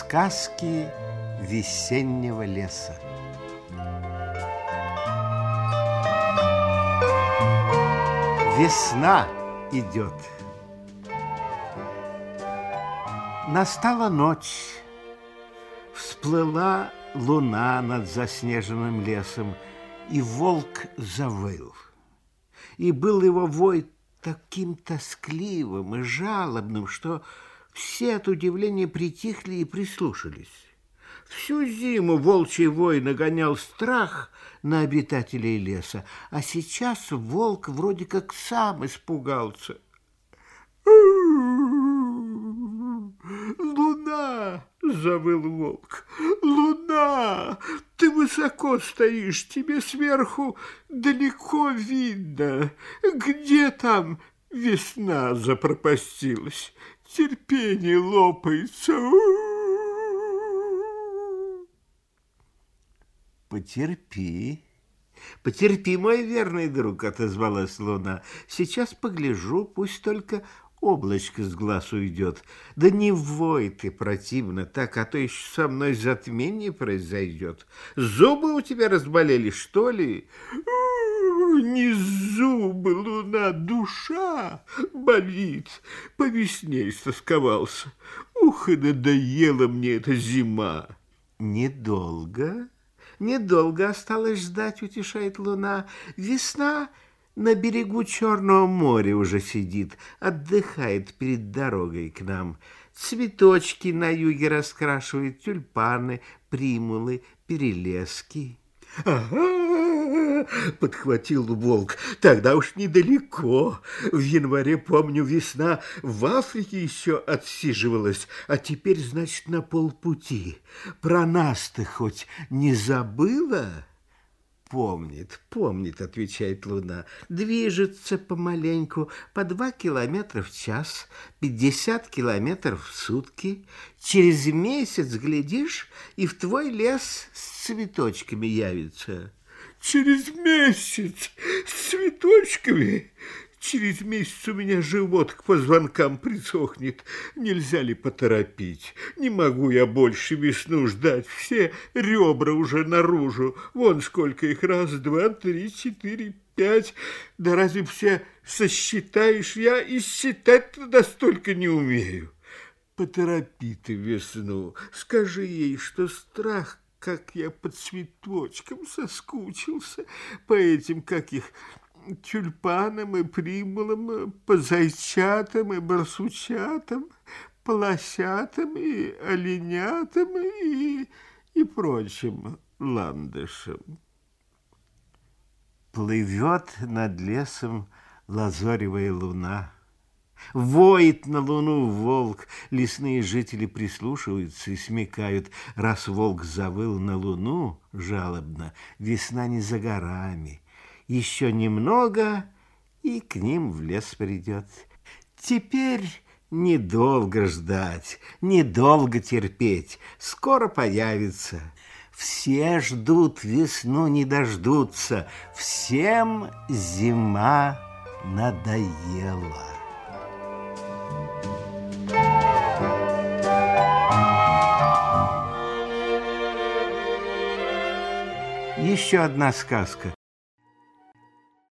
Сказки весеннего леса. Весна идет. Настала ночь. Всплыла луна над заснеженным лесом, и волк завыл. И был его вой таким тоскливым и жалобным, что все от удивления притихли и прислушались. Всю зиму волчий вой нагонял страх на обитателей леса, а сейчас волк вроде как сам испугался. «Луна!» — завыл волк. «Луна! Ты высоко стоишь, тебе сверху далеко видно. Где там весна запропастилась? Терпение лопается». «Потерпи, потерпи, мой верный друг», — отозвалась луна. «Сейчас погляжу, пусть только облачко с глаз уйдет. Да не вой ты противно так, а то еще со мной затмение произойдет. Зубы у тебя разболели, что ли?» «Не зубы, луна, душа болит. По весне истосковался. Ух, и надоела мне эта зима». «Недолго, недолго осталось ждать», — утешает луна. «Весна на берегу Черного моря уже сидит, отдыхает перед дорогой к нам. Цветочки на юге раскрашивает, тюльпаны, примулы, перелески». «Ага!» — подхватил волк. «Тогда уж недалеко. В январе, помню, весна в Африке еще отсиживалась, а теперь, значит, на полпути. Про нас ты хоть не забыла?» «Помнит, помнит», — отвечает луна. «Движется помаленьку, по 2 километра в час, 50 километров в сутки. Через месяц, глядишь, и в твой лес с цветочками явится». «Через месяц с цветочками? Через месяц у меня живот к позвонкам присохнет. Нельзя ли поторопить? Не могу я больше весну ждать. Все ребра уже наружу. Вон сколько их. 1, 2, 3, 4, 5. Да разве все сосчитаешь? Я и считать-то настолько не умею. Поторопи ты весну. Скажи ей, что страх, как я по цветочкам соскучился, по этим, как их, тюльпанам и примулам, по зайчатам и барсучатам, по лосятам и оленятам и прочим ландышам». Плывет над лесом лазоревая луна. Воет на луну волк. Лесные жители прислушиваются и смекают: раз волк завыл на луну жалобно, весна не за горами. Еще немного, и к ним в лес придет. Теперь недолго ждать, недолго терпеть. Скоро появится. Все ждут весну, не дождутся. Всем зима надоела. Еще одна сказка